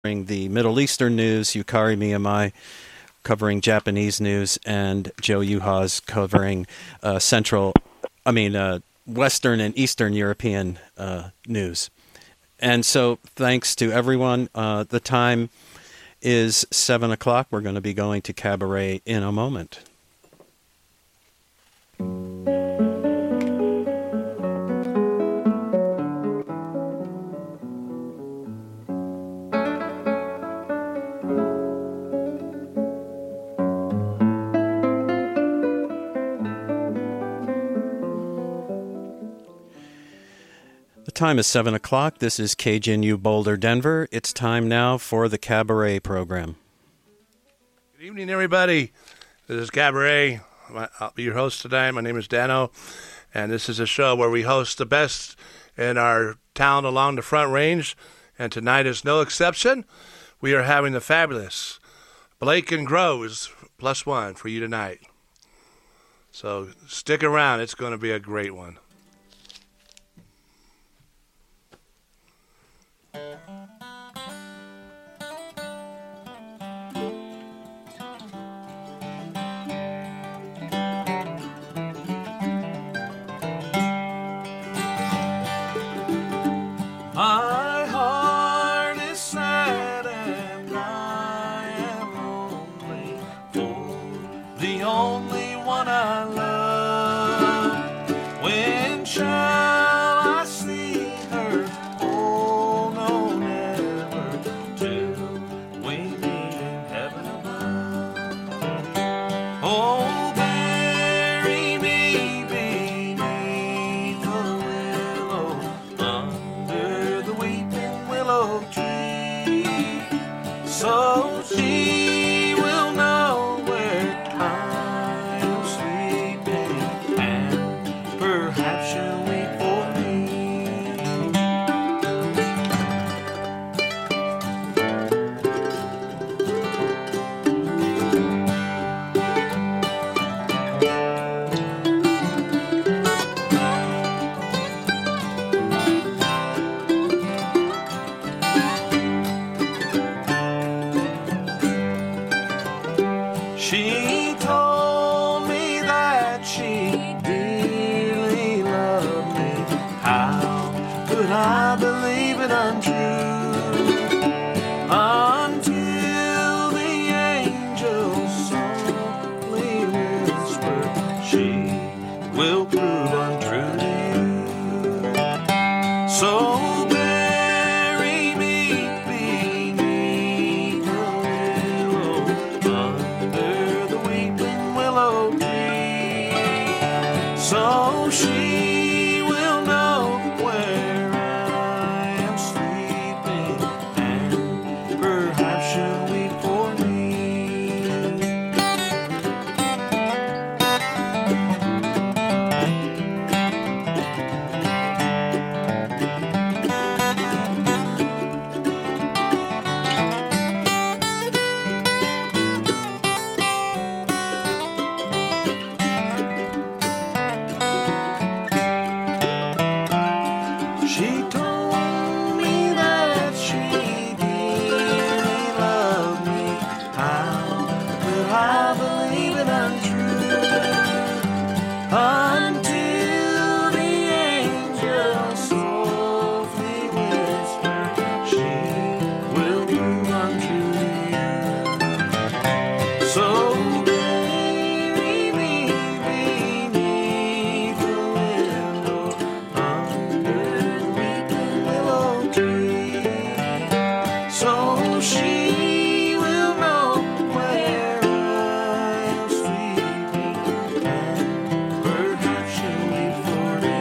covering the Middle Eastern news, Yukari Miyamai covering Japanese news, and Joe Yuhas covering Western and Eastern European news. And so thanks to everyone. The time is 7 o'clock. We're going to be going to Cabaret in a moment. The time is 7 o'clock. This is KGNU Boulder, Denver. It's time now for the Cabaret program. Good evening, everybody. This is Cabaret. I'll be your host today. My name is Dano, and this is a show where we host the best in our town along the Front Range, and tonight is no exception. We are having the fabulous Blake and Groves +1 for you tonight. So stick around. It's going to be a great one. My heart is sad and I am lonely for the only one I love. When shall I see her? Oh, no, never, till we meet in heaven above. Oh, bury me beneath the willow under the weeping willow tree, so she will know where I am sleeping, and perhaps she'll weep for me. She told me that she dearly loved me. How could I believe it untrue? Until the angels softly whispered, she will prove untrue to you. So bury me beneath the willow under the weeping willow tree, so she will know where I am sleeping, and perhaps she'll weep for me. She told me that she dearly loved me. How could I believe it untrue? Until the angel softly whispered, she will prove untrue to you. So bury me beneath the willow under the weeping willow tree, so she will know where I am sleeping, and perhaps she'll weep for me.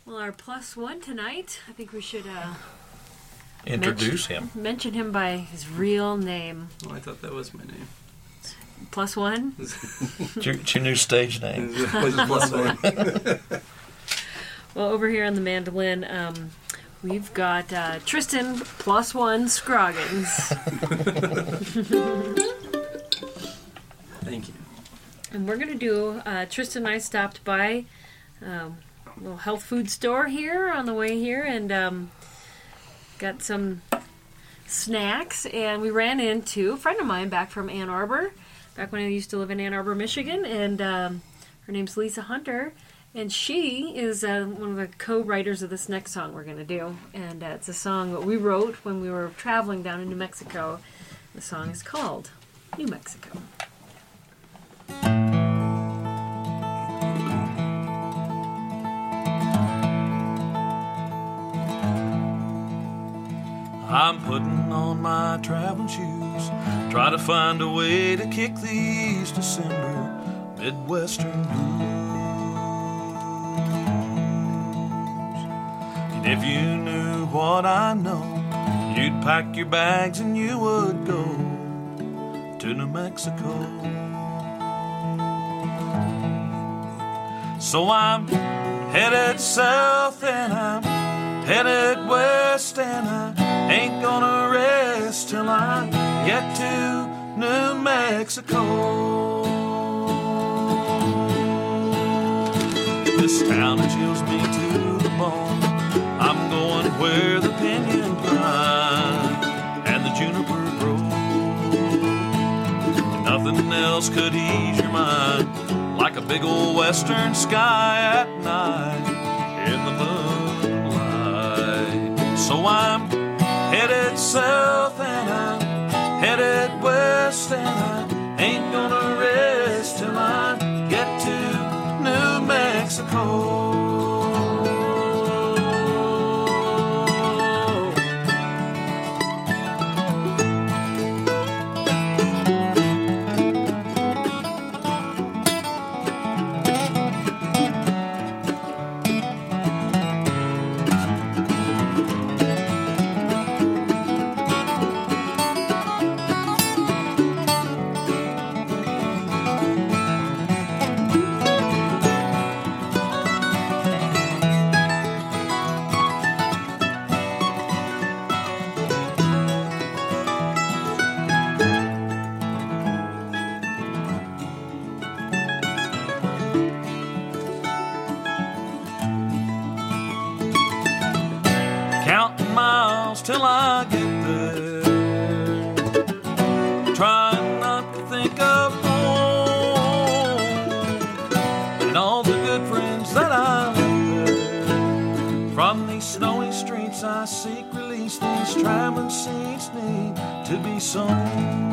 Well, our plus one tonight, I think we should Introduce him. mention him by his real name. Oh, I thought that was my name. Plus one? It's your new stage name. Plus one. Well, over here on the mandolin, we've got Tristan plus one Scroggins. Thank you. And we're going to do, Tristan and I stopped by a little health food store here on the way here and got some snacks. And we ran into a friend of mine back from Ann Arbor, back when I used to live in Ann Arbor, Michigan. And her name's Lisa Hunter. And she is one of the co-writers of this next song we're going to do. And it's a song that we wrote when we were traveling down in New Mexico. The song is called New Mexico. I'm putting on my traveling shoes, try to find a way to kick these December Midwestern blues. And if you knew what I know, you'd pack your bags and you would go to New Mexico. So I'm headed south and I'm headed west and I ain't gonna rest till I get to New Mexico. This town chills me to the bone. I'm going where the pinyon pine and the juniper grow. Nothing else could ease your mind like a big old western sky at night in the moonlight. So I'm headed south and I'm headed west and I ain't gonna rest till I get to New Mexico. Counting miles till I get there, trying not to think of home and all the good friends that I left there. From these snowy streets I seek release, these traveling seeds need to be sown.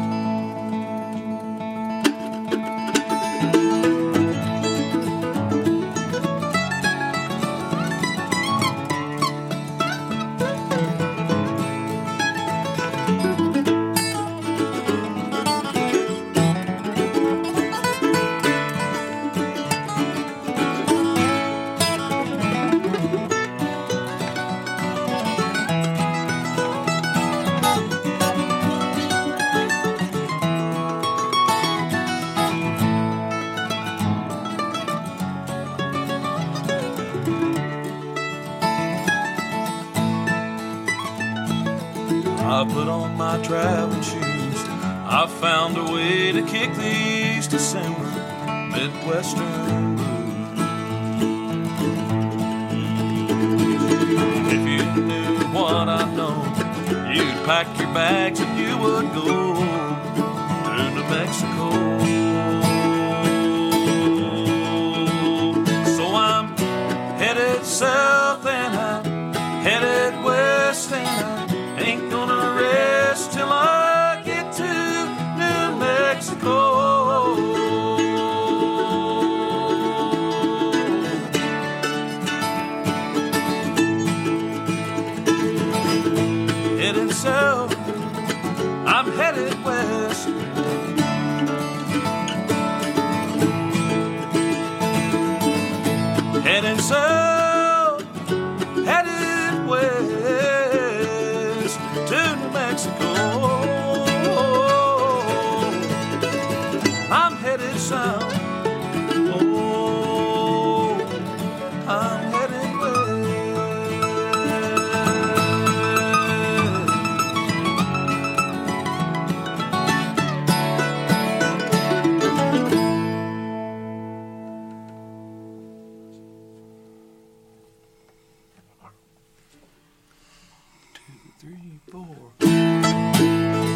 I put on my traveling shoes, I found a way to kick these December Midwestern blues. If you knew what I know, you'd pack your bags and you would go to New Mexico. So I'm headed south and I'm headed west and I ain't gonna rest till I get to New Mexico. Headed south, I'm headed west. Heading south, 4.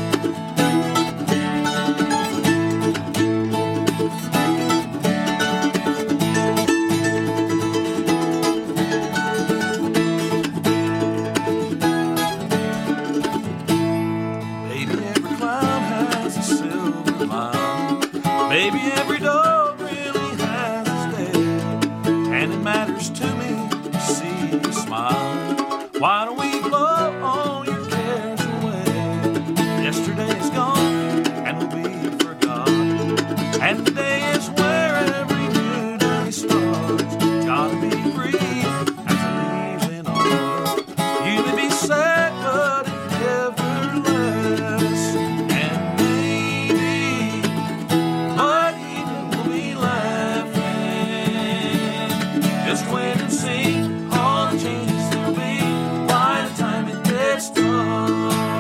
Maybe every cloud has a silver lining. Maybe every dog really has his day. And it matters to me to see you smile. Why don't we blow all your cares away? Yesterday's gone and will be forgotten. And today is where every new day starts. Gotta be free as the leaves in autumn. You may be sad, but it never lasts. And maybe my evening will be laughing. Just wait and see all the changes there'll be by the time it gets dark.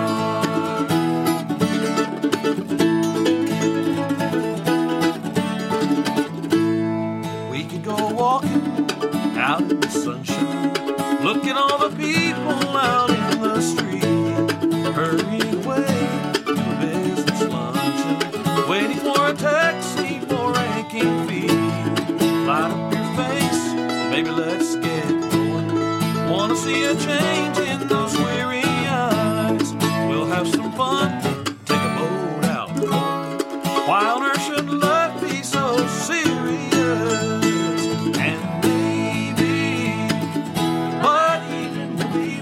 We could go walking out in the sunshine. Look at all the people out in the street, hurrying away to a business luncheon, waiting for a taxi for aching feet. Light up your face, baby, let's get going. Wanna see a change in those weary eyes. We'll have some fun, take a boat out. Why on earth should love be so serious? And maybe what even will be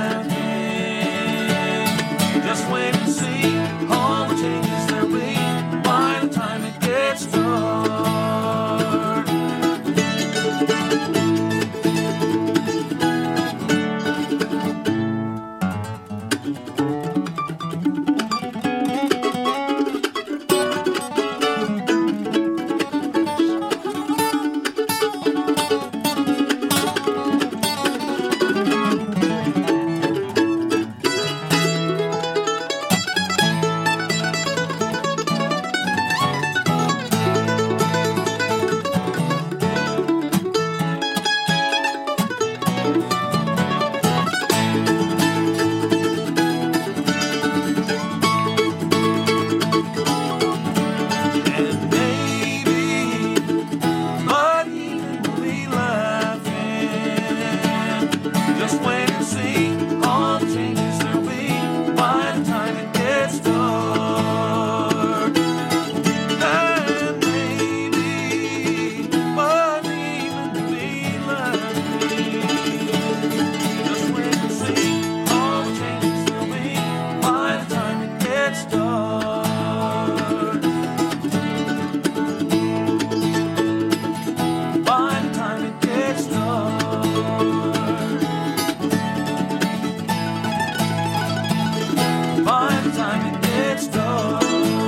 laughing. Just wait and see all the changes there'll be by the time it gets dark. And maybe but even will be laughing. Just wait and see all the changes there'll be by the time it gets dark. And maybe but even will be laughing. Just wait and see all the changes there'll be by the time it gets dark. By the time it gets dark. By the time it gets dark.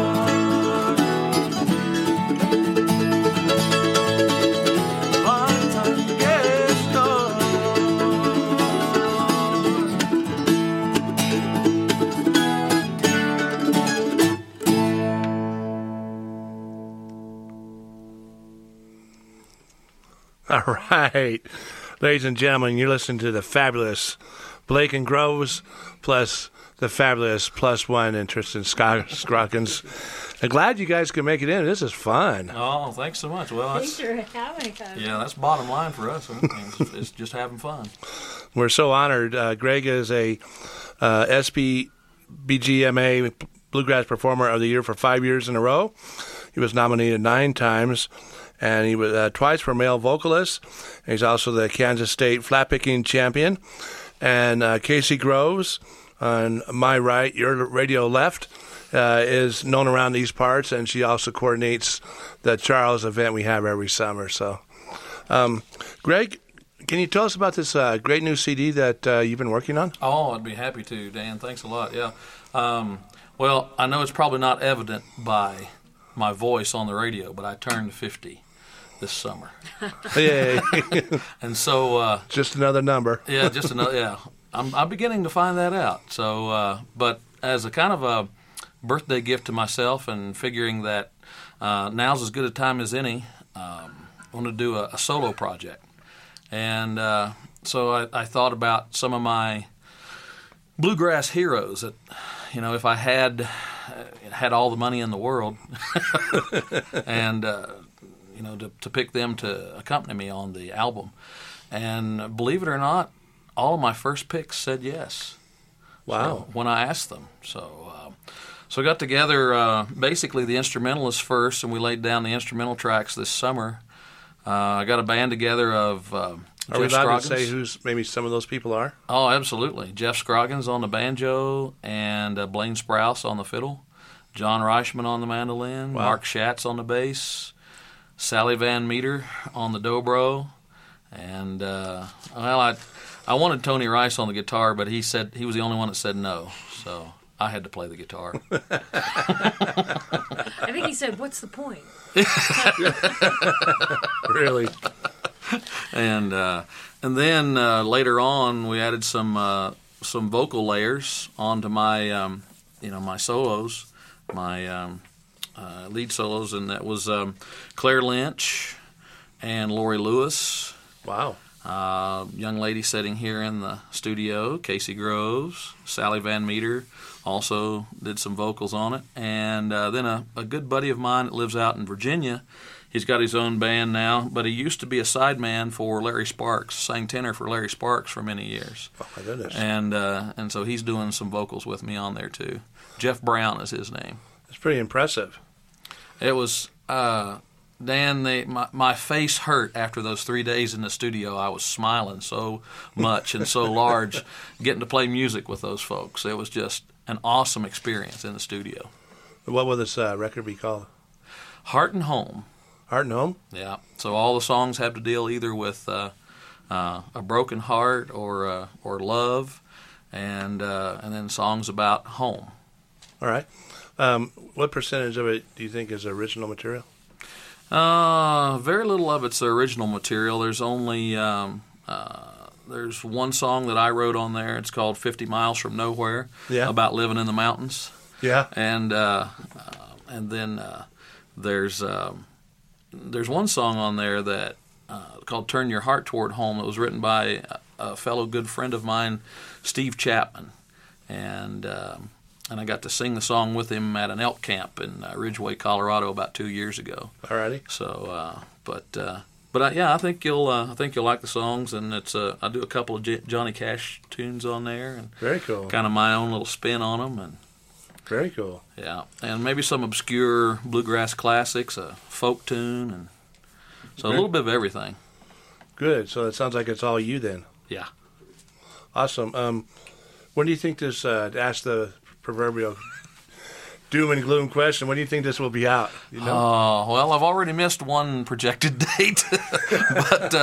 By the time it gets dark. All right. Ladies and gentlemen, you're listening to the fabulous Blake and Groves plus the fabulous plus one and Tristan Scrockins. I'm glad you guys could make it in. This is fun. Oh, thanks so much. Well, Thanks for having us. yeah, that's bottom line for us. It's just having fun. We're so honored. Greg is a SBGMA Bluegrass Performer of the Year for 5 years in a row. He was nominated 9 times, and he was twice for male vocalist. And he's also the Kansas State flat-picking champion. And Casey Groves, on my right, your radio left, is known around these parts, and she also coordinates the Charles event we have every summer. So, Greg, can you tell us about this great new CD that you've been working on? Oh, I'd be happy to, Dan. Thanks a lot. Yeah. Well, I know it's probably not evident by my voice on the radio, but I turned 50 this summer. Yay. And so Just another number. yeah, just another. Yeah, I'm beginning to find that out. So, but as a kind of a birthday gift to myself, and figuring that now's as good a time as any, I want to do a solo project. And so I thought about some of my bluegrass heroes that, if I had all the money in the world, and to pick them to accompany me on the album, and believe it or not, all of my first picks said yes. Wow! So, when I asked them, so I got together basically the instrumentalists first, and we laid down the instrumental tracks this summer. I got a band together of. Are we allowed to say who's maybe some of those people are? Oh, absolutely. Jeff Scroggins on the banjo and Blaine Sprouse on the fiddle. John Reichman on the mandolin. Wow. Mark Schatz on the bass. Sally Van Meter on the dobro. And, I wanted Tony Rice on the guitar, but he said he was the only one that said no. So I had to play the guitar. I think he said, "What's the point?" Really? And then later on, we added some vocal layers onto my my solos, my lead solos, and that was Claire Lynch and Lori Lewis. Wow. Young lady sitting here in the studio, Casey Groves, Sally Van Meter, also did some vocals on it, and then a good buddy of mine that lives out in Virginia. He's got his own band now, but he used to be a sideman for Larry Sparks, sang tenor for Larry Sparks for many years. Oh, my goodness. And so he's doing some vocals with me on there, too. Jeff Brown is his name. It's pretty impressive. It was, Dan, my face hurt after those 3 days in the studio. I was smiling so much and so large getting to play music with those folks. It was just an awesome experience in the studio. What will this record be called? Heart and Home. Heart and Home? Yeah. So all the songs have to deal either with a broken heart or love, and then songs about home. All right. What percentage of it do you think is original material? Very little of it's the original material. There's only there's one song that I wrote on there. It's called 50 Miles from Nowhere, about living in the mountains. Yeah. And then there's one song on there that called "Turn Your Heart Toward Home" that was written by a fellow good friend of mine, Steve Chapman, and I got to sing the song with him at an elk camp in Ridgeway, Colorado, about 2 years ago. Alrighty. So, I think you'll like the songs, and it's I do a couple of Johnny Cash tunes on there, and very cool. Kind of my own little spin on them, and. Very cool. Yeah, and maybe some obscure bluegrass classics, a folk tune, and so a little bit of everything. Good. So it sounds like it's all you then. Yeah. Awesome. When do you think this? To ask the proverbial doom and gloom question, when do you think this will be out? You know? Oh, well, I've already missed one projected date, but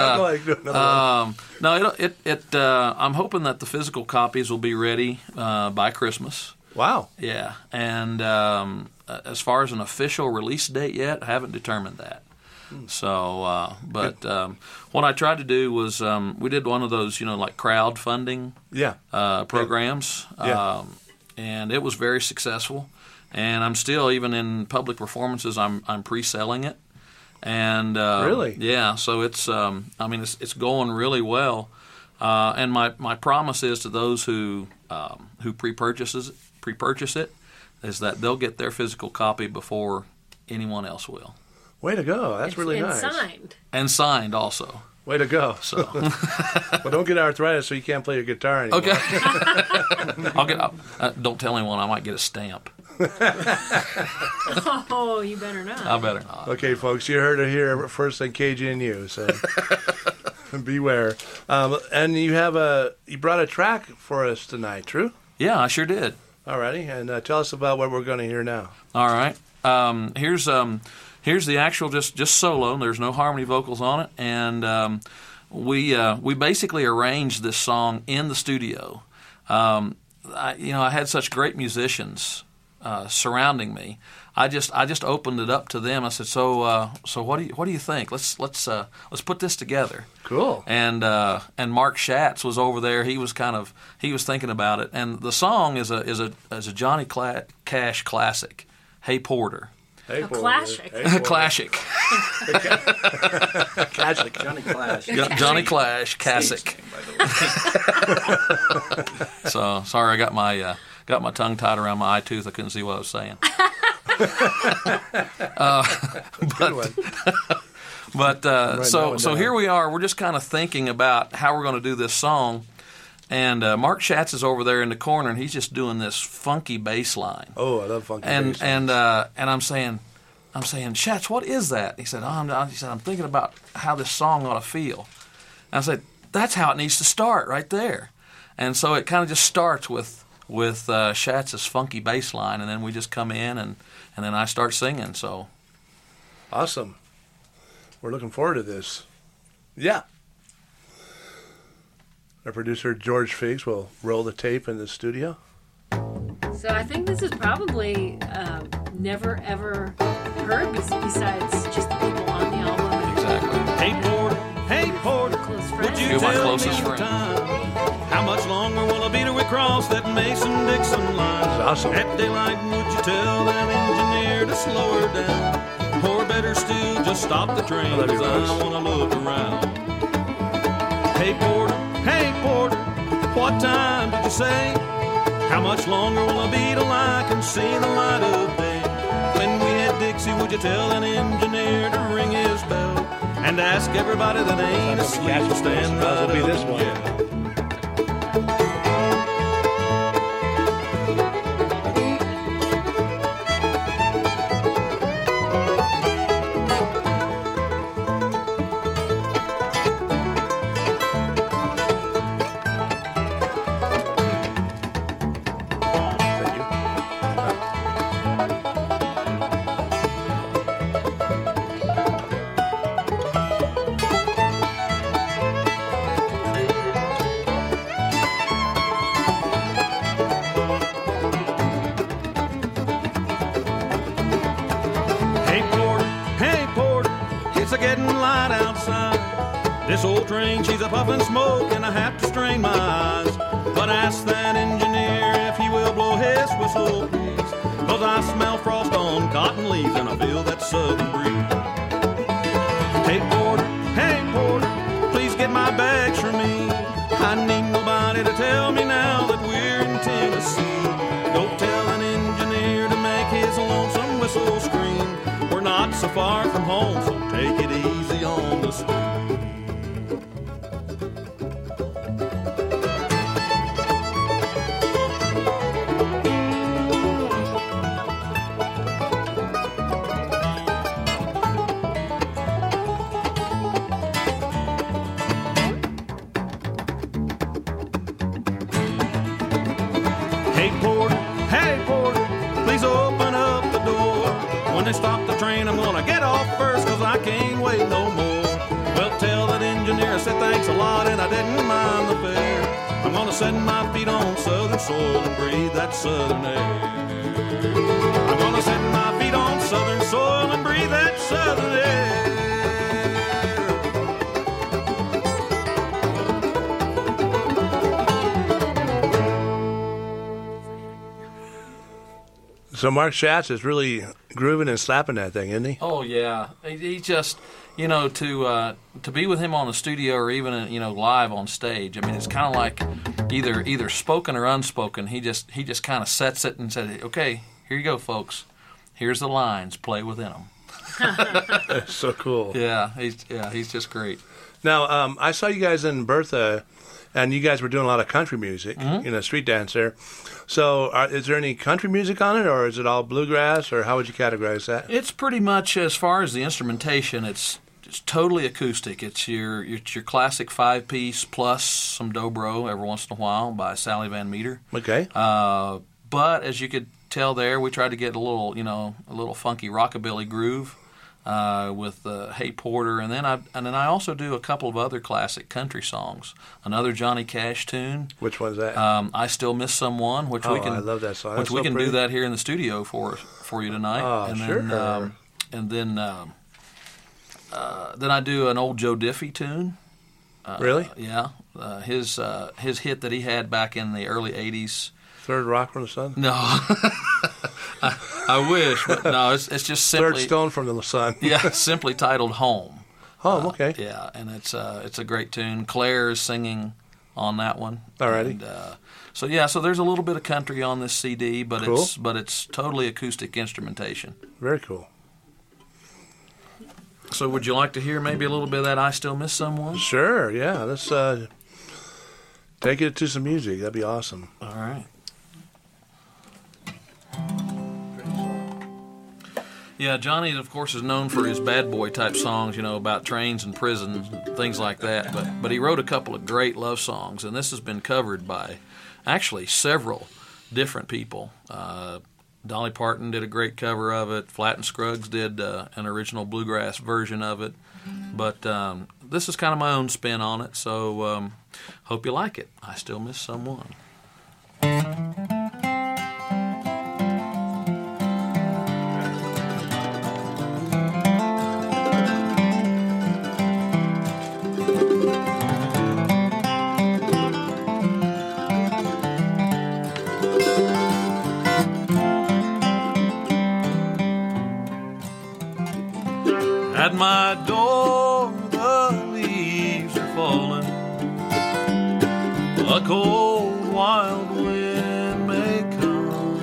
I'm hoping that the physical copies will be ready by Christmas. Wow. Yeah, and as far as an official release date yet, I haven't determined that. So, what I tried to do was we did one of those, like crowdfunding programs, and it was very successful. And I'm still, even in public performances, I'm pre-selling it. And really, yeah. So it's it's going really well. And my promise is to those who pre-purchase it is that they'll get their physical copy before anyone else will. Way to go. That's really nice. And signed also. Way to go. So, well, don't get arthritis so you can't play your guitar anymore. Okay. Don't tell anyone. I might get a stamp. Oh, you better not. I better not. Okay, folks, you heard it here first on KGNU, so beware. And you brought a track for us tonight, true? Yeah, I sure did. Alrighty, and tell us about what we're going to hear now. All right. Here's the actual just solo. There's no harmony vocals on it, and we basically arranged this song in the studio. I had such great musicians surrounding me. I just opened it up to them. I said, so what do you think? Let's put this together. Cool. And Mark Schatz was over there. He was thinking about it. And the song is a Johnny Cash classic, "Hey Porter." Hey, A Porter. classic. Hey, Porter. Classic. Classic. Johnny Clash. Johnny Clash, classic. Stage name, by the way. So sorry, I got my tongue tied around my eye tooth. I couldn't see what I was saying. So here we are. We're just kind of thinking about how we're going to do this song, and Mark Schatz is over there in the corner, and he's just doing this funky bass line. Oh, I love funky And bass. and I'm saying, Schatz, what is that? He said, I'm thinking about how this song ought to feel. And I said, that's how it needs to start, right there. And so it kind of just starts with Schatz's funky bass line, and then we just come in, and then I start singing. So Awesome. We're looking forward to this. Yeah. Our producer, George Figs, will roll the tape in the studio. So I think this is probably never ever heard besides just the people on the album. And exactly. Hey Porter, close would friends. you You're my tell closest me friend. time? How much longer will I be till we cross that Mason-Dixon line? This is awesome. At daylight, would you tell that engineer to slow her down? Or better still, just stop the train, I love 'cause your I voice. want to look around. Hey Porter, what time did you say? How much longer will I be till I can see the light of day? When we hit Dixie, would you tell an engineer to ring his bell? And ask everybody that ain't It's not gonna be asleep to Cat's stand voice. right It'll be up. this one. Yeah. Thank you. Hey Porter, it's a getting light outside. This old train, she's a puffin' smoke, and I have to strain my eyes. But ask that engineer if he will blow his whistle, please. 'Cause I smell frost on cotton leaves, and I feel that southern breeze. Hey Porter, please get my bags for me. I need nobody to tell me now that we're in Tennessee. Go tell an engineer to make his lonesome whistle scream. We're not so far from home, so take it easy on the street. Hey Porter, please open up the door. When they stop the train, I'm gonna get off first, 'cause I can't wait no more. Well, tell that engineer I said thanks a lot and I didn't mind the fare. I'm gonna set my feet on southern soil and breathe that southern air. I'm gonna set my feet on southern soil and breathe that southern air. So Mark Schatz is really grooving and slapping that thing, isn't he? Oh yeah, he just to be with him on the studio or even live on stage. I mean, it's kind of like either spoken or unspoken. He just kind of sets it and said, "Okay, here you go, folks. Here's the lines. Play within them." That's so cool. Yeah, he's just great. Now, I saw you guys in Bertha, and you guys were doing a lot of country music, street dance there. So is there any country music on it, or is it all bluegrass, or how would you categorize that? It's pretty much, as far as the instrumentation, it's totally acoustic. It's your classic 5-piece plus some dobro every once in a while by Sally Van Meter. Okay. But as you could tell there, we tried to get a little funky rockabilly groove with Hey Porter, and then I also do a couple of other classic country songs. Another Johnny Cash tune. Which one's that? I Still Miss Someone, which we can. I love that song. Which That's we so can pretty. do that here in the studio for you tonight. Oh, and sure. Then I do an old Joe Diffie tune. Really? Yeah, his hit that he had back in the early '80s. Third Rock from the Sun? No, I wish, but no, it's just simply Third stone from the sun. yeah, simply titled "Home." Okay. Yeah, and it's a great tune. Claire is singing on that one. Alrighty. And, so there's a little bit of country on this CD, but Cool. it's totally acoustic instrumentation. Very cool. So would you like to hear maybe a little bit of that "I Still Miss Someone"? Sure. Yeah. Let's take it to some music. That'd be awesome. All right. Yeah, Johnny, of course, is known for his bad boy type songs, about trains and prisons and things like that. But he wrote a couple of great love songs, and this has been covered by actually several different people. Dolly Parton did a great cover of it. Flatt and Scruggs did an original bluegrass version of it. But this is kind of my own spin on it, so hope you like it. I Still Miss Someone. At my door, the leaves are falling. A cold, wild wind may come.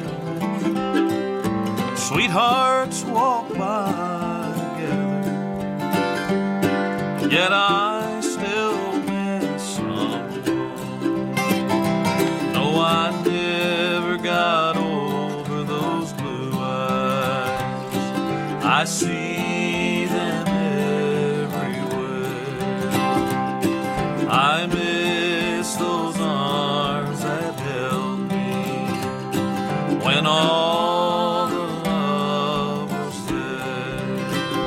Sweethearts walk by together, yet I still miss someone. No, I never got over those blue eyes. I see I miss those arms that held me when all the love was there.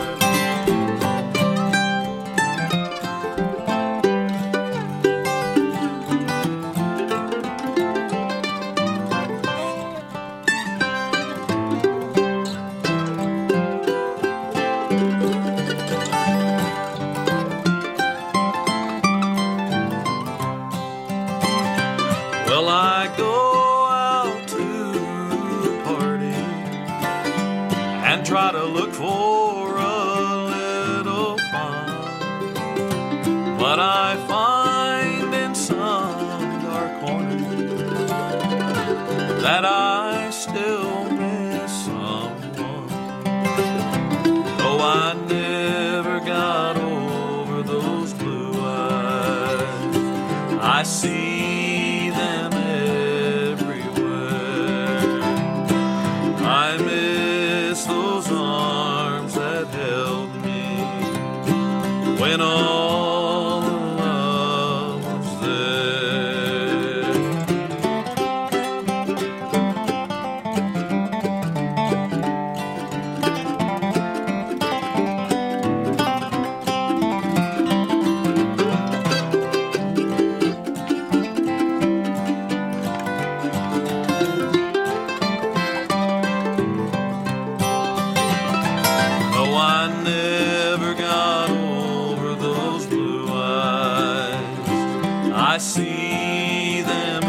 Well, I go out to a party and try to look for a little fun, but I find in some dark corner that I still miss someone. Though I never got over those blue eyes, I see them everywhere. I miss those arms that held me when all the love was there. Oh, I never got over those blue eyes. I see them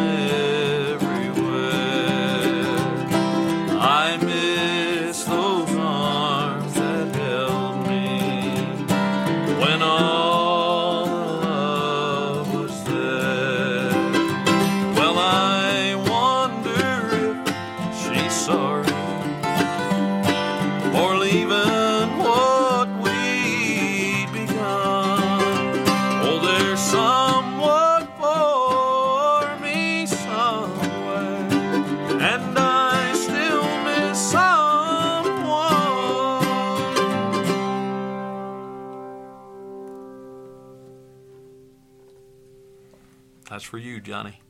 everywhere. I miss those arms that held me when all the love was there. Well, I wonder if she's sorry for leaving what we'd begun. Oh, there's someone for me somewhere, and I still miss someone. That's for you, Johnny.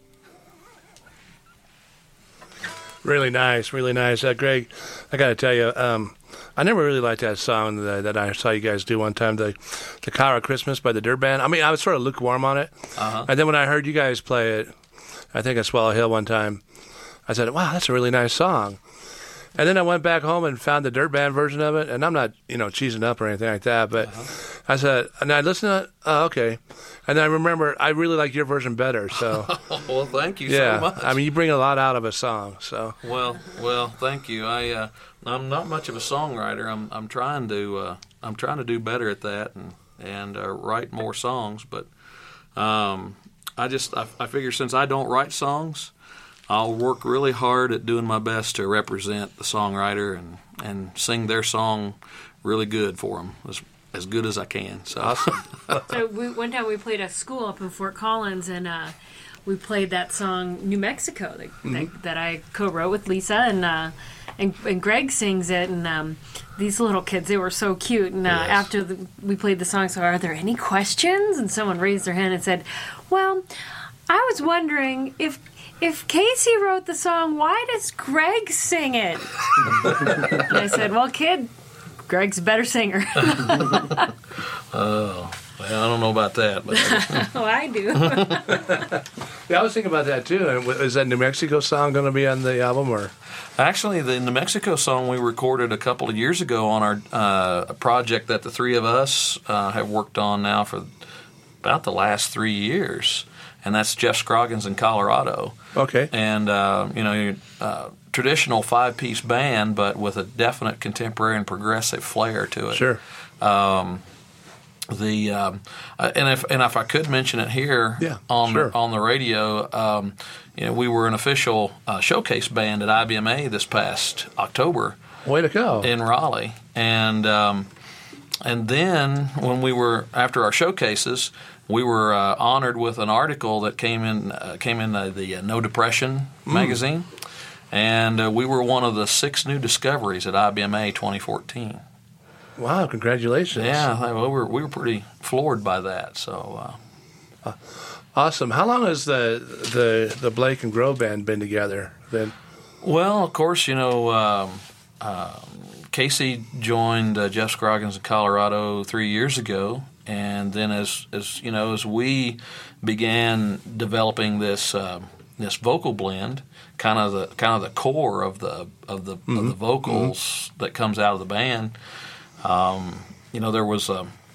Really nice, really nice. Greg, I got to tell you, I never really liked that song that I saw you guys do one time, the Car of Christmas by the Dirt Band. I mean, I was sort of lukewarm on it. Uh-huh. And then when I heard you guys play it, I think at Swallow Hill one time, I said, wow, that's a really nice song. And then I went back home and found the Dirt Band version of it, and I'm not, cheesing up or anything like that, but I said, and I listened to it. Oh, okay. And I remember I really like your version better. So Well, thank you yeah, so much. I mean, you bring a lot out of a song. So Well, thank you. I'm not much of a songwriter. I'm trying to do better at that and write more songs. But I figure since I don't write songs, I'll work really hard at doing my best to represent the songwriter and sing their song really good for them, as good as I can. So awesome. So one time we played a school up in Fort Collins, and we played that song "New Mexico" that I co-wrote with Lisa, and Greg sings it, and these little kids, they were so cute. And Yes. after we played the song, so are there any questions? And someone raised their hand and said, "Well, I was wondering if Casey wrote the song, why does Greg sing it?" And I said, "Well, kid, Greg's a better singer." well, I don't know about that, but Oh, I do. Yeah, I was thinking about that too. And is that New Mexico song going to be on the album or? actually, the New Mexico song we recorded a couple of years ago on our project that the three of us have worked on now for about the last 3 years, and that's Jeff Scroggins in Colorado. Okay. And traditional 5-piece band, but with a definite contemporary and progressive flair to it. Sure. And if I could mention it here Yeah, on sure. on the radio, we were an official showcase band at IBMA this past October Way to go. in Raleigh, and then when we were after our showcases, we were honored with an article that came in the No Depression magazine, and we were one of the 6 new discoveries at IBMA 2014. Wow! Congratulations. Yeah, well, we were pretty floored by that. So Awesome. How long has the Blake and Grove band been together then? well, of course, Casey joined Jeff Scroggins in Colorado 3 years ago, and then as we began developing this vocal blend, kind of the core of the vocals that comes out of the band. There was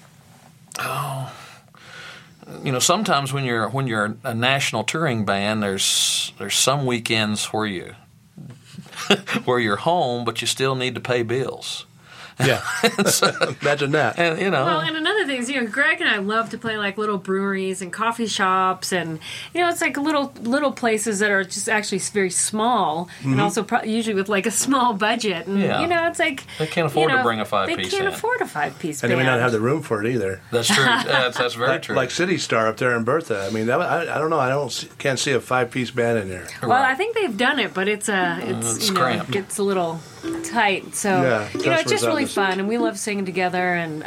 sometimes when you're a national touring band, there's some weekends where you're home, but you still need to pay bills. Yeah. Imagine that. And Well, and another thing is, Greg and I love to play like little breweries and coffee shops, and it's like little places that are just actually very small, and also usually with like a small budget. And it's like they can't afford to bring a 5-piece. They can't afford a 5-piece And band. they may not have the room for it either. That's true. That's very true. Like City Star up there in Bertha. I mean, I don't know. Can't see a 5-piece band in there. Well, I think they've done it, but it's cramped. it gets a little tight. So Yeah, it's just customers really understand. fun, and we love singing together, and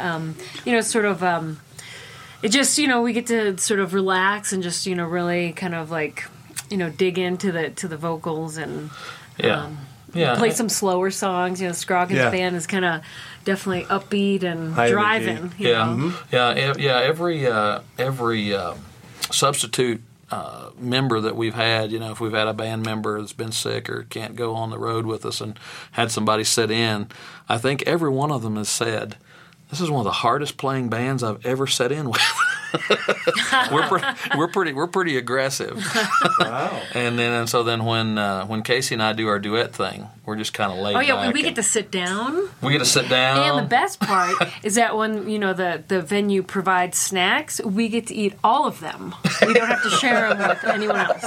it just we get to sort of relax and just really kind of like dig into the vocals and play some slower songs. Scroggins Yeah. band is kind of definitely upbeat and High driving. energy. Every substitute member that we've had, if we've had a band member that's been sick or can't go on the road with us and had somebody sit in, I think every one of them has said, "This is one of the hardest playing bands I've ever sat in with." We're pretty aggressive. Wow. And so when Casey and I do our duet thing, we're just kind of laid back. Oh yeah, we get and to sit down. we get to sit down. And the best part is that when the venue provides snacks, we get to eat all of them. We don't have to share them with anyone else.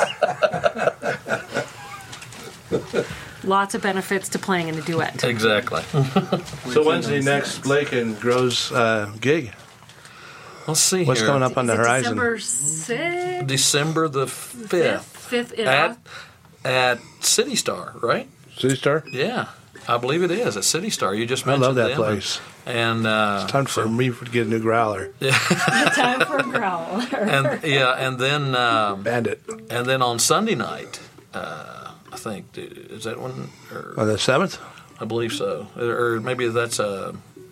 Lots of benefits to playing in a duet. Exactly. So when's the next Blake and Grove's gig? Let's see What's here. coming up on the Is it horizon? December 6th? December the 5th. 5th in At City Star, right? City Star? Yeah, I believe it is at City Star. You just I mentioned love that them. place. And Time for me to get a new growler. time for a growler. and then Bandit. and then on Sunday night, I think is that one? Or, On the 7th? I believe so. Or maybe that's a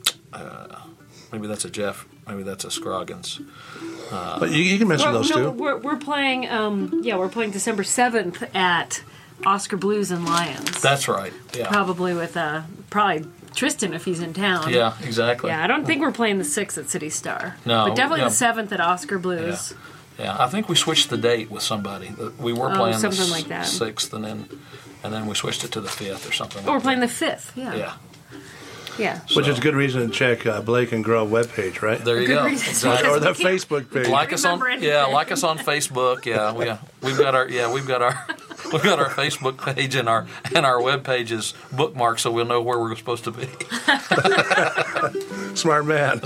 Jeff. Maybe that's a Scroggins. But you can mention those two. We're playing. We're playing December 7th at Oscar Blues and Lions. That's right. Yeah. Probably with probably Tristan if he's in town. Yeah, exactly. Yeah, I don't think we're playing the 6th at City Star. No, But definitely yeah. the 7th at Oscar Blues. Yeah, I think we switched the date with somebody. We were playing the something like that. 6th, and then we switched it to the 5th or something. Oh, we're like playing the 5th. that. Yeah. Yeah, Yeah. Which is a good reason to check Blake and Grove webpage, right? there you Good go. reason. Exactly. Or the We can't- Facebook page. Like us on remember anything. like us on Facebook. Yeah, we've got our Facebook page and our web page is bookmarked, so we'll know where we're supposed to be. Smart man.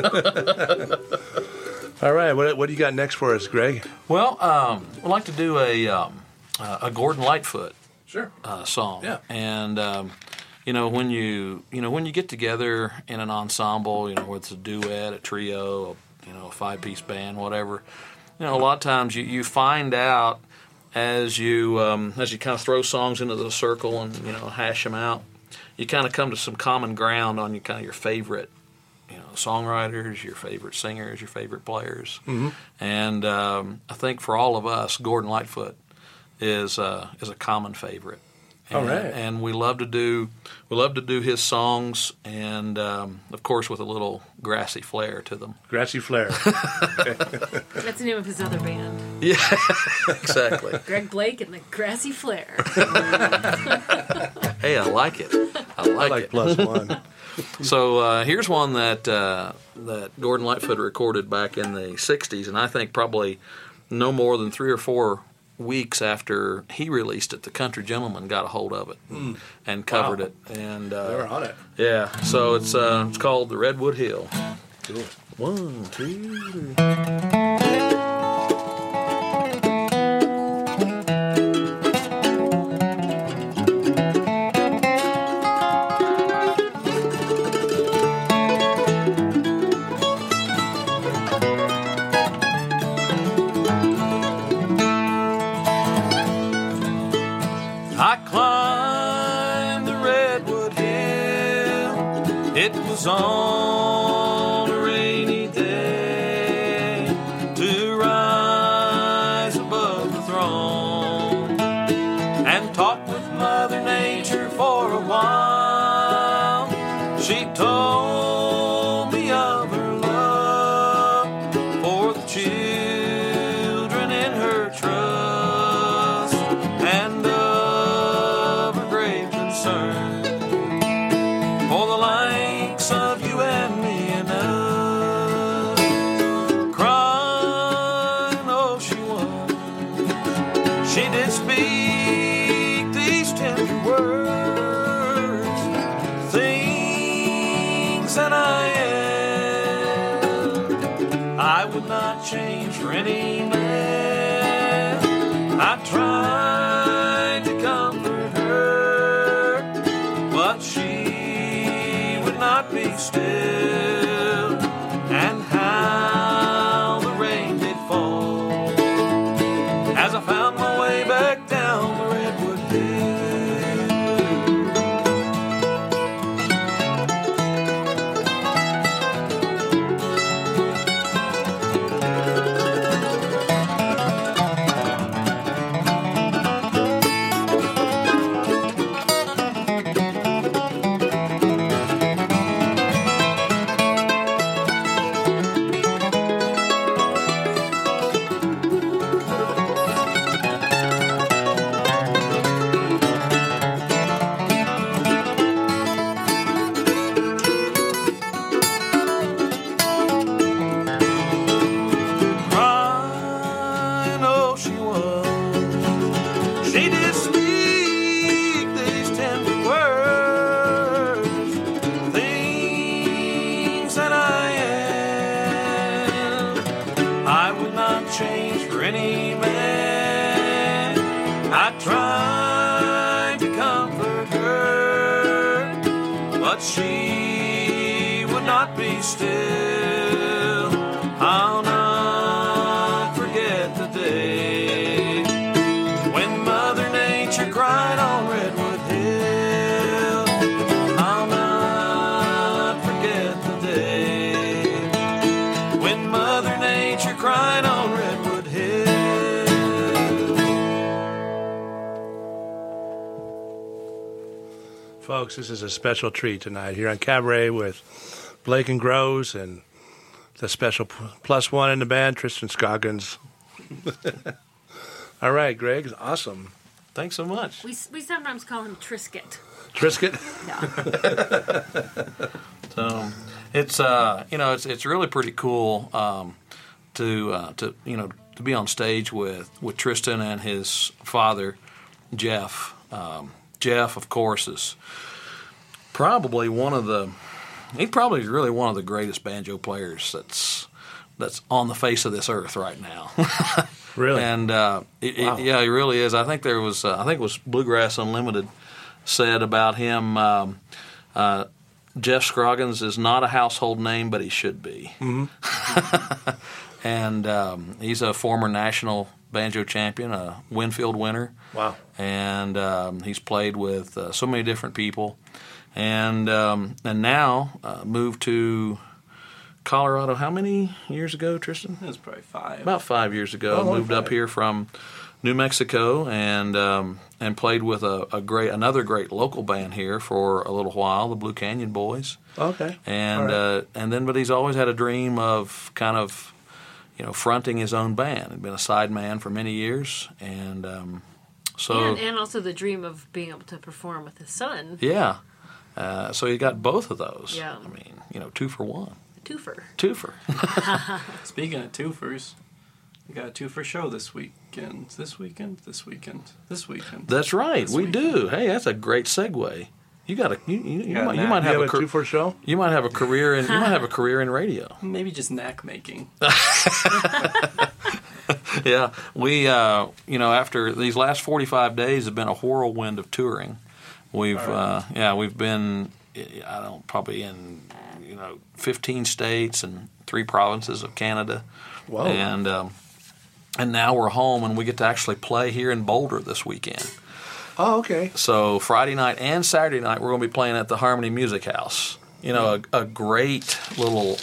All right, what do you got next for us, Greg? Well, we'd like to do a Gordon Lightfoot Sure. song. Yeah. And when you get together in an ensemble, whether it's a duet, a trio, a 5-piece band, whatever, a lot of times you find out as you kind of throw songs into the circle and hash them out, you kind of come to some common ground on your favorite songwriters, your favorite singers, your favorite players. Mm-hmm. And I think for all of us, Gordon Lightfoot is a common favorite. And, All right. And we love to do his songs, and of course with a little grassy flair to them. Grassy Flair. That's the name of his other band. Yeah, exactly. Greg Blake and the Grassy Flare. Hey, I like it. I like it. +1. So here's one that Gordon Lightfoot recorded back in the '60s, and I think probably no more than 3 or 4 weeks after he released it, the Country Gentleman got a hold of it and covered it. And They were on it. yeah, so it's called The Redwood Hill. Cool. 1, 2, 3. I climbed the Redwood Hill. It was on a rainy day to rise above the throne and talk with Mother Nature for a while. She told me of her love for the children in her trust and of her great concern for the likes of you and me and us. Crying, oh, she was. She did speak these tender words, things that I am, I would not change for any man. I tried to comfort her, but she would not be still. And how the rain did fall as I found my way back down the Redwood Hill. Crying, oh, she was. She did speak these tender words, things that I am, I would not change for any man. I tried to comfort her, but she would not be still. I'll not forget the day when Mother Nature cried on Redwood Hill. I'll not forget the day when Mother Nature cried on Redwood Hill. Folks, this is a special treat tonight here on Cabaret with Blake and Groves and the special plus one in the band, Tristan Scoggins. All right, Greg, awesome. Thanks so much. We sometimes call him Trisket. Trisket? Yeah. So it's it's really pretty cool to be on stage with Tristan and his father Jeff. Jeff, of course, is probably really one of the greatest banjo players that's on the face of this earth right now. Really? And he really is. I think it was Bluegrass Unlimited said about him. Jeff Scroggins is not a household name, but he should be. Mm-hmm. And he's a former national banjo champion, a Winfield winner. Wow. And he's played with so many different people. And now moved to Colorado. How many years ago, Tristan? It was probably 5. About 5 years ago. Moved up here from New Mexico and played with another great local band here for a little while, the Blue Canyon Boys. Okay. But he's always had a dream of kind of fronting his own band. He'd been a sideman for many years, and also the dream of being able to perform with his son. Yeah. So he got both of those. Yeah. I mean, 2 for 1. Twofer. Speaking of twofers, we got a twofer show this weekend. This weekend. That's right. We do. Hey, that's a great segue. You got you might have a twofer show. You might have a career in radio. Maybe just knack making. Yeah, we after these last 45 days have been a whirlwind of touring. We've been probably in 15 states and 3 provinces of Canada. Whoa. And now we're home and we get to actually play here in Boulder this weekend. Oh, okay. So Friday night and Saturday night we're going to be playing at the Harmony Music House. A great little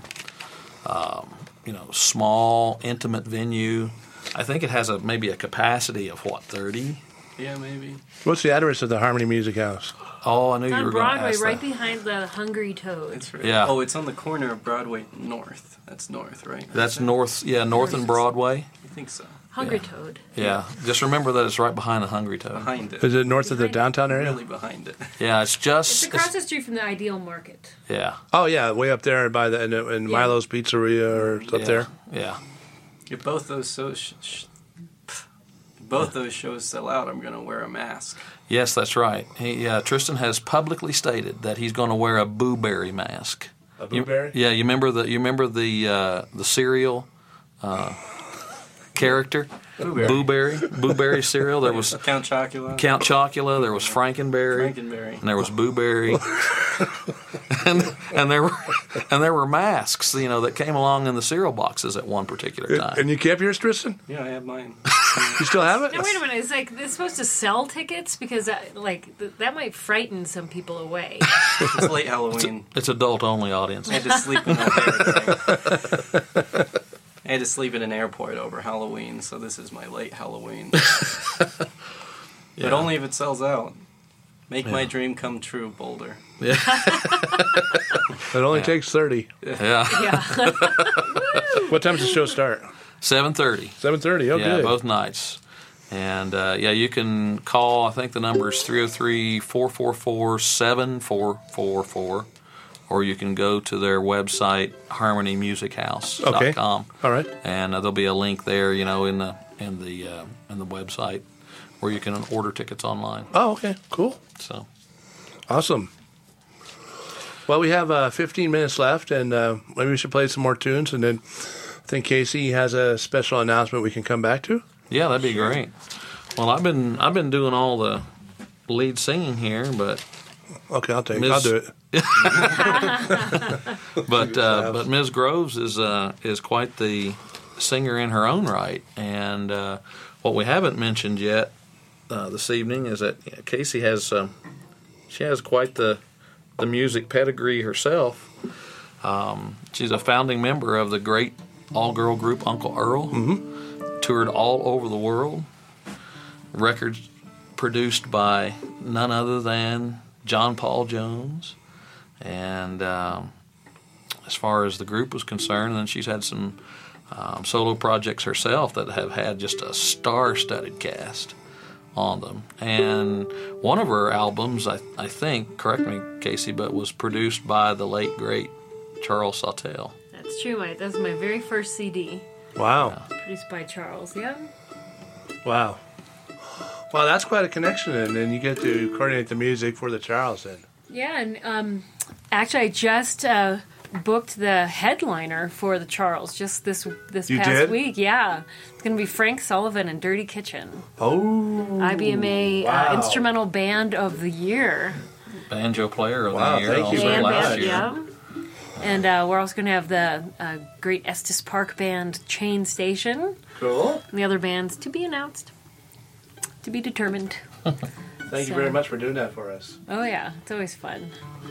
small intimate venue. I think it has maybe a capacity of 30? Yeah, maybe. What's the address of the Harmony Music House? Oh, I knew It's you on were going to Broadway, ask right that. behind the Hungry Toad. That's right. Yeah. Oh, it's on the corner of Broadway North. That's north, right? That's north. Yeah, north and Broadway. I think so. Hungry Toad. Yeah. Just remember that it's right behind the Hungry Toad. Behind it. Is it north of the downtown area? Really behind it. Yeah, it's just. It's across the street from the Ideal Market. Yeah. Oh, yeah, way up there by in Milo's Pizzeria or up there. Yeah. If both those shows sell out, I'm going to wear a mask. Yes, that's right. Tristan has publicly stated that he's going to wear a Boo Berry mask. A Boo Berry? Yeah, you remember the cereal character? Boo Berry cereal. There was Count Chocula. There was Frankenberry. And there was Boo Berry. and there were masks, that came along in the cereal boxes at one particular time. And you kept yours, Tristan? Yeah, I have mine. You still have it? Now, wait a minute. It's like they're supposed to sell tickets because that might frighten some people away. It's late Halloween. It's adult only audience. I had to sleep in an airport over Halloween, so this is my late Halloween. But only if it sells out. Make my dream come true, Boulder. Yeah. It only takes 30. Yeah. Yeah. What time does the show start? 7:30. 7:30. Oh, Yeah, good. both nights. And, you can call, I think the number is 303-444-7444, or you can go to their website, harmonymusichouse.com. Okay. All right. And there'll be a link there, in the website where you can order tickets online. Oh, okay. Cool. So, Awesome. Well, we have 15 minutes left, and maybe we should play some more tunes, and then I think Casey has a special announcement we can come back to. yeah, that'd be great. Well, I've been doing all the lead singing here, but Okay, I'll do it. But Ms. Groves is quite the singer in her own right, and what we haven't mentioned yet this evening is that Casey has quite the music pedigree herself. She's a founding member of the great all-girl group Uncle Earl. Mm-hmm. Toured all over the world. Records produced by none other than John Paul Jones, and as far as the group was concerned, then she's had some solo projects herself that have had just a star-studded cast on them. And one of her albums, I think, correct me, Casey, but was produced by the late, great Charles Sawtelle. That's true. That's my very first CD. Wow. Produced by Charles, yeah. Wow. Well, that's quite a connection, and then you get to coordinate the music for the Charles then. Yeah, and actually I just booked the headliner for the Charles just this You past did? week. Yeah. It's going to be Frank Sullivan and Dirty Kitchen. Oh. IBMA Wow. Instrumental Band of the Year. Banjo player of Wow, the year, thank you also very last much. year. Yeah. And we're also going to have the great Estes Park Band Chain Station. Cool. And the other bands to be announced. To be determined. Thank you very much for doing that for us. Oh, yeah. It's always fun.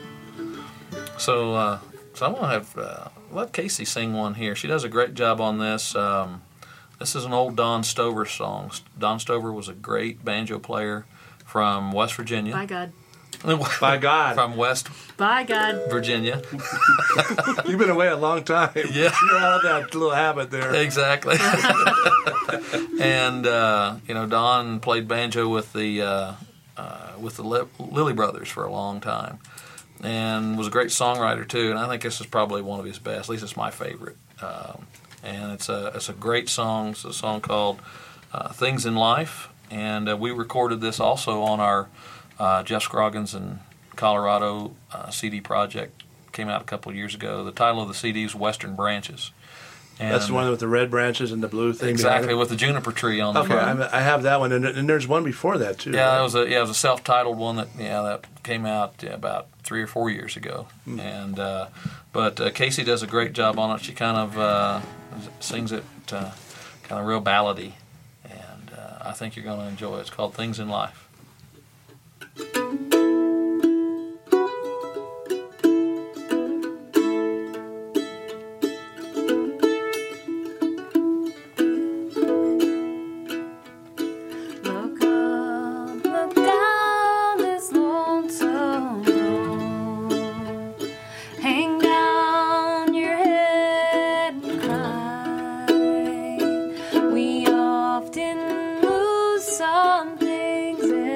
So I'm going to have let Casey sing one here. She does a great job on this. This is an old Don Stover song. Don Stover was a great banjo player from West Virginia. By God. By God. From West By God. Virginia. You've been away a long time. Yeah. You're out of that little habit there. Exactly. And Don played banjo with the Lilly Brothers for a long time, and was a great songwriter too. And I think this is probably one of his best. At least it's my favorite. And it's a great song. It's a song called "Things in Life," and we recorded this also on our Jeff Scroggins in Colorado CD project. Came out a couple of years ago. The title of the CD is "Western Branches." And That's the one with the red branches and the blue thing. exactly, behind it? with the juniper tree on the Okay, front. I have that one, and there's one before that too. Yeah, right? it was a self-titled one that came out about 3 or 4 years ago, and but Casey does a great job on it. She kind of sings it kind of real ballady, and I think you're going to enjoy it. It's called "Things in Life." Look up, look down this lonesome road. Hang down your head and cry. We often lose some things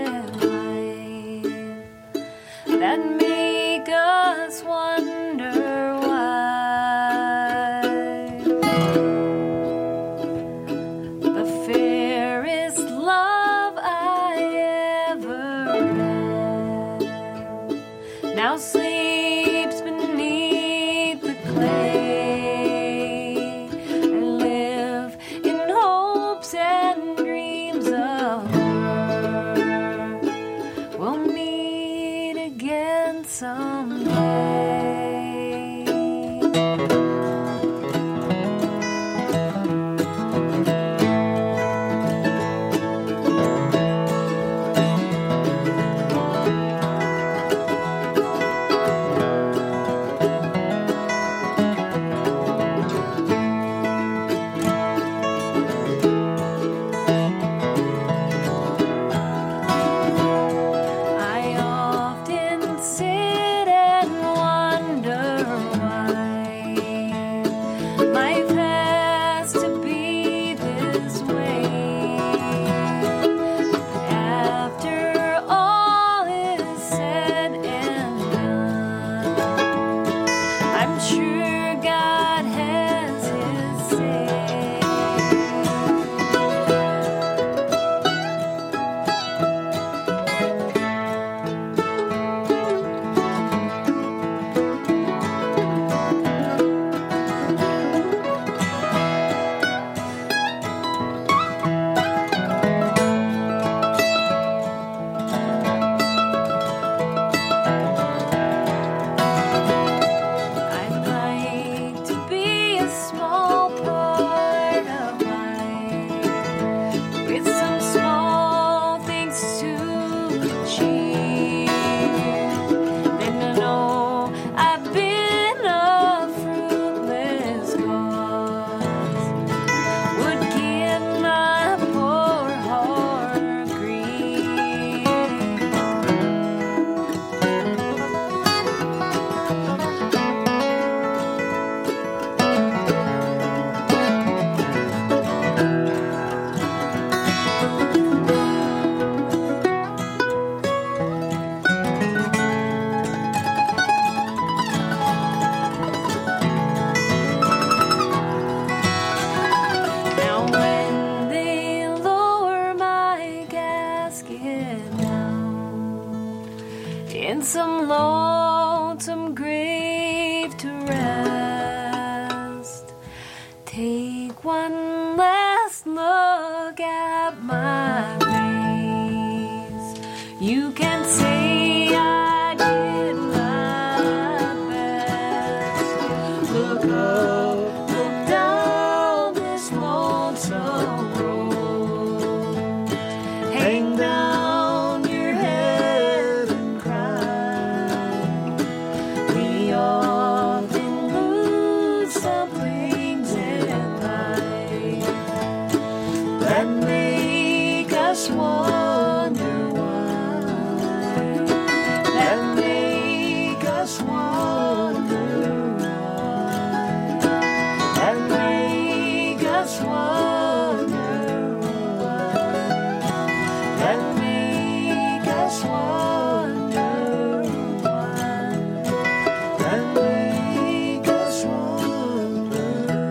in some lonesome grave to rest. Take one last look at my face. You can say I did my best. Look up, look down this lonesome road. Hang down your head and cry. We often lose some things in life that make us wonder why. That make us wonder why. That make us wonder why. That make us wonder why. That make us wonder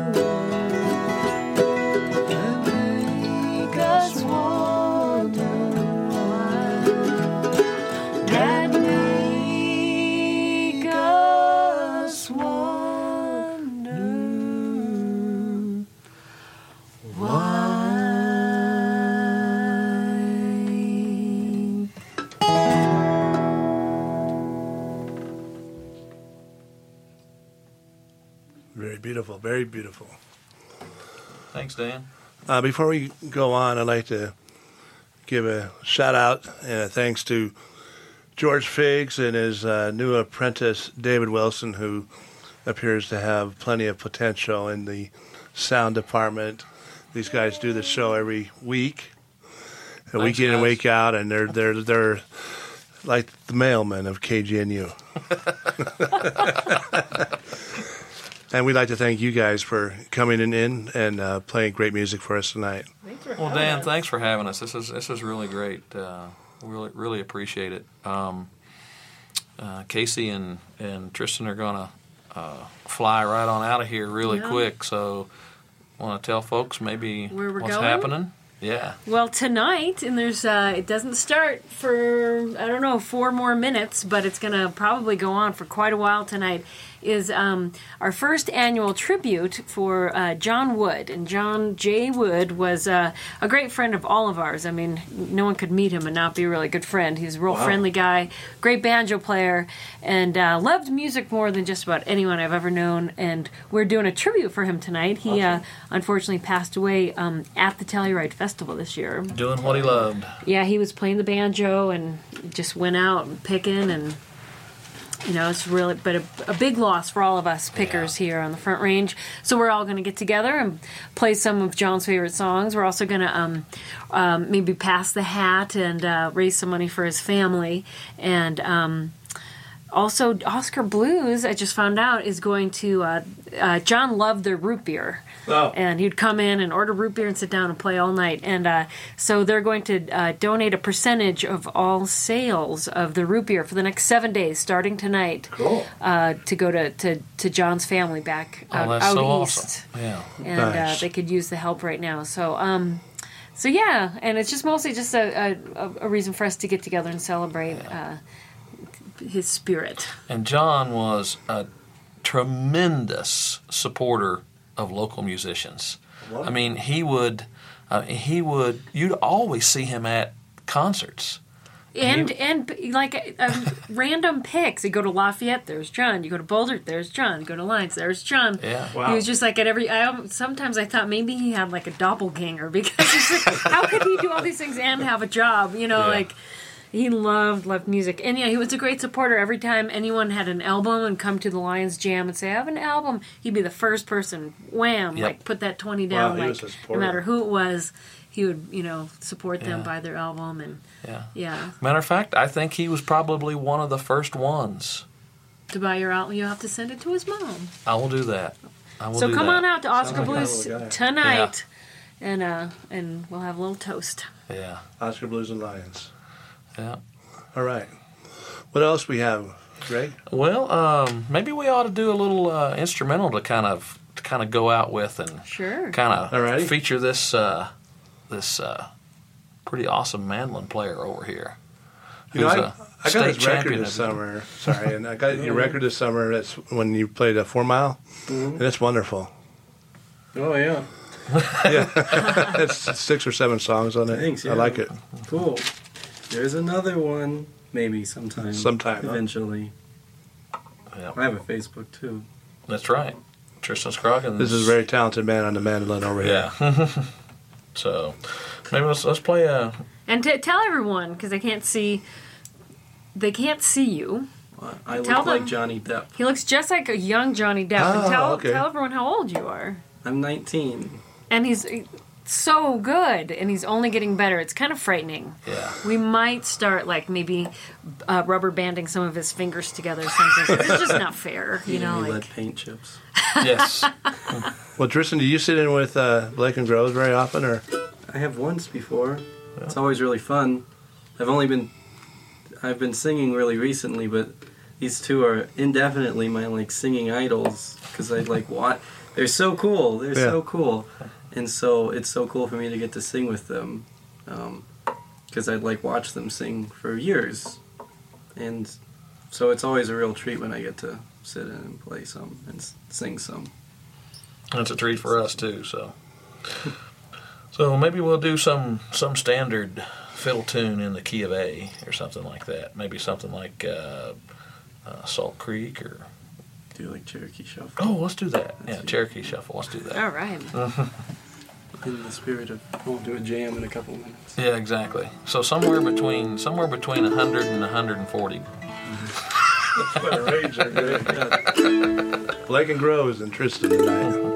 why. That make us wonder why. That make us wonder why. Very beautiful, very beautiful. Thanks, Dan. Before we go on, I'd like to give a shout out and a thanks to George Figs and his new apprentice, David Wilson, who appears to have plenty of potential in the sound department. These guys do the show every week, week in and guys. week out, and they're like the mailmen of KGNU. And we'd like to thank you guys for coming in and playing great music for us tonight. Well, Dan, thanks for having us. This is really great. Really appreciate it. Casey and Tristan are gonna fly right on out of here really quick. So, want to tell folks maybe Where we're what's going? happening? Yeah. Well, tonight, and there's it doesn't start for, I don't know, 4 more minutes, but it's going to probably go on for quite a while tonight, is our first annual tribute for John Wood. And John J. Wood was a great friend of all of ours. I mean, no one could meet him and not be a really good friend. He's a real friendly guy, great banjo player, and loved music more than just about anyone I've ever known. And we're doing a tribute for him tonight. He unfortunately passed away at the Telluride Festival this year. Doing what he loved. Yeah, he was playing the banjo and just went out and picking, and you know, it's really but a big loss for all of us pickers here on the Front Range. So we're all going to get together and play some of John's favorite songs. We're also going to maybe pass the hat and raise some money for his family. And also, Oscar Blues, I just found out, is going to John loved their root beer. Oh. And he'd come in and order root beer and sit down and play all night. And so they're going to donate a percentage of all sales of the root beer for the next 7 days, starting tonight, to go to John's family back out That's so east. awesome. Yeah. And Nice. they could use the help right now. So, so yeah, and it's just mostly just a reason for us to get together and celebrate his spirit. And John was a tremendous supporter of local musicians. I mean, he would, you'd always see him at concerts. And like random picks. You go to Lafayette, there's John. You go to Boulder, there's John. You go to Lyons, there's John. Yeah. Wow. He was just like at every. Sometimes I thought maybe he had like a doppelganger, because he's like, how could he do all these things and have a job? You know, like he loved music. And yeah, he was a great supporter. Every time anyone had an album and come to the Lions Jam and say, I have an album, he'd be the first person, wham, like put that 20 down. Wow, he like was a no supporter. matter who it was, he would, support them, buy their album, and Yeah. Matter of fact, I think he was probably one of the first ones. to buy your album, you have to send it to his mom. I will do that. So come on out to Oscar like a Blues hell of a guy. tonight, and we'll have a little toast. Yeah. Oscar Blues and Lions. Yeah. All right. What else we have, Greg? Well, maybe we ought to do a little instrumental to kind of go out with and Sure. kind of Alrighty. feature this pretty awesome mandolin player over here. You know, who's I a got state his record champion this of- summer. Sorry, and I got your record this summer. That's when you played a 4 mile, and it's wonderful. Oh, yeah. Yeah, it's 6 or 7 songs on it. Thanks, yeah. I like it. Cool. There's another one, maybe sometime. Sometime, huh? Eventually. Yeah. I have a Facebook, too. That's right. Tristan Scroggins. This is a very talented man on the mandolin over here. Yeah. So maybe let's play a. And tell everyone, because they can't see you. I Tell look like them. Johnny Depp. He looks just like a young Johnny Depp. Oh, And tell okay. everyone how old you are. I'm 19. And he's so good, and he's only getting better. It's kind of frightening. Yeah. We might start, like, maybe rubber banding some of his fingers together or something. It's just not fair, you know? Lead Like, paint chips. Yes. Well, Tristan, do you sit in with Blake and Groves very often, or? I have once before. It's always really fun. I've been singing really recently, but these two are indefinitely my like singing idols because I like what they're so cool. They're so cool, and so it's so cool for me to get to sing with them because I'd like watch them sing for years, and so it's always a real treat when I get to sit in and play some and sing some. That's a treat for us too. So maybe we'll do some standard fiddle tune in the key of A or something like that. Maybe something like Salt Creek or. Do like Cherokee Shuffle. Oh, let's do that. Yeah, Cherokee Shuffle. Let's do that. all right. In the spirit of, we'll do a jam in a couple minutes. Yeah, exactly. So somewhere between 100 and 140. What a range they're good. Blake and Groves and Tristan tonight.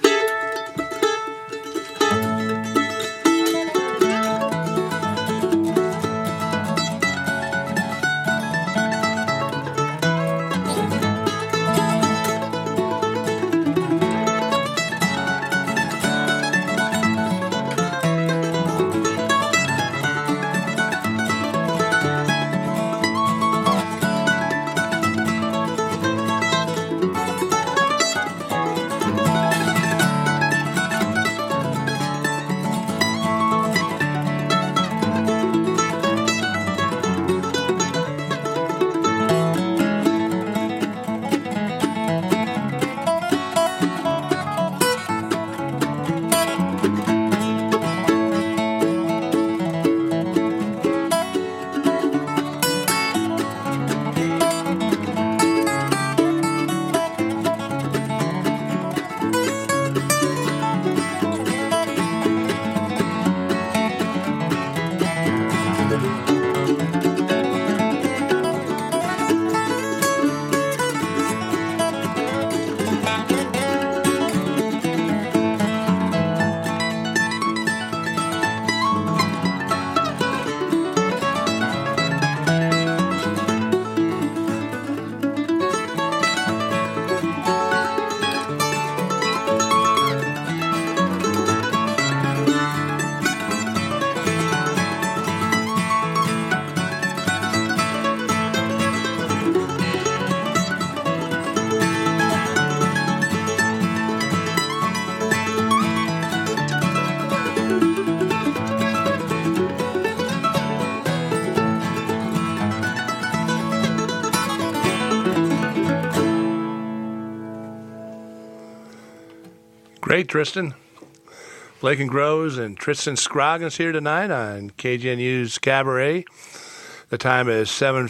Great, Tristan. Blake and Groves and Tristan Scroggins here tonight on KGNU's Cabaret. The time is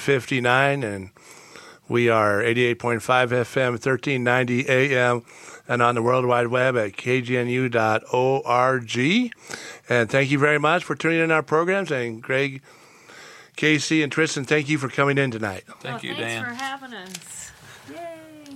7:59, and we are 88.5 FM, 1390 AM, and on the World Wide Web at kgnu.org. And thank you very much for tuning in our programs. And Greg, Casey, and Tristan, thank you for coming in tonight. Thank you, Thanks Dan. for having us. Yay.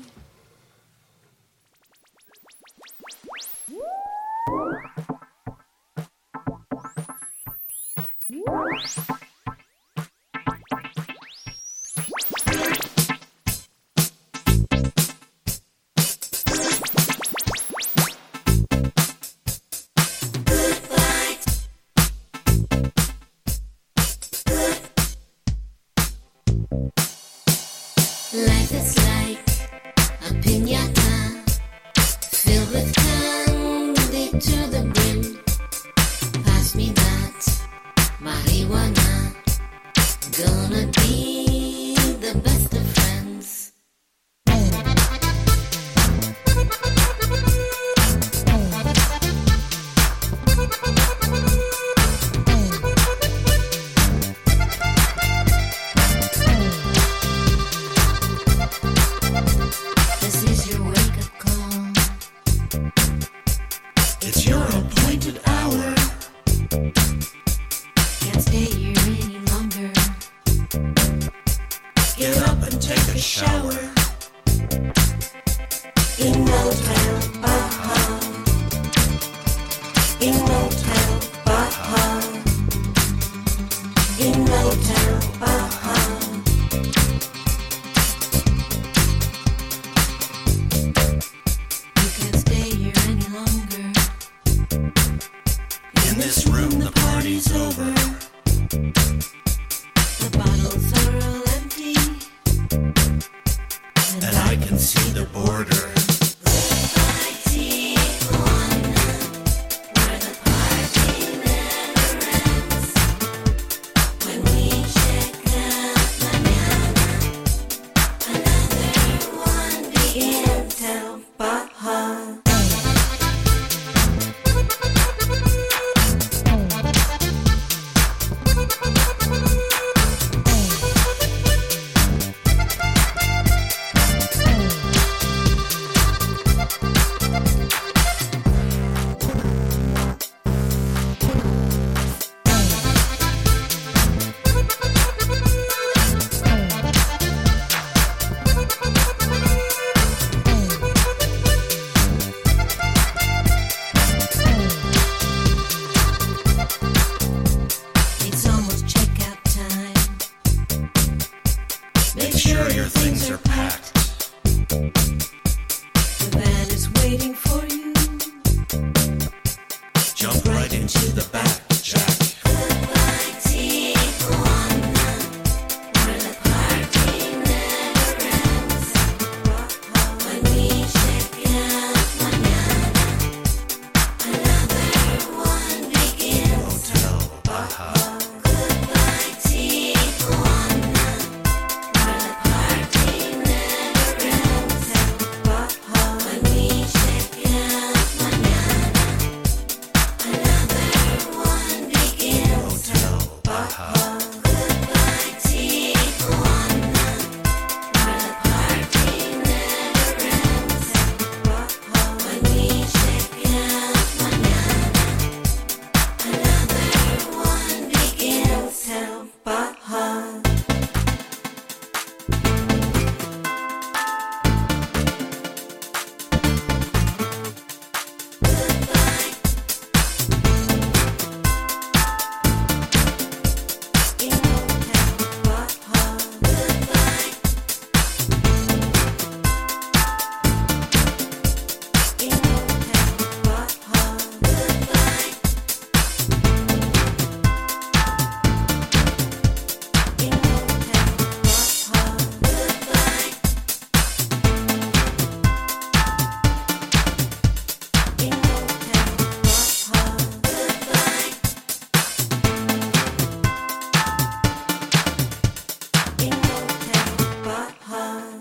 Life is like a piñata filled with candy to the brim. Pass me that marijuana. Gonna can't stay here any longer. Get up and take a shower. In Motown, in Motown, in Motown, You can't stay here any longer. In this room the party's over.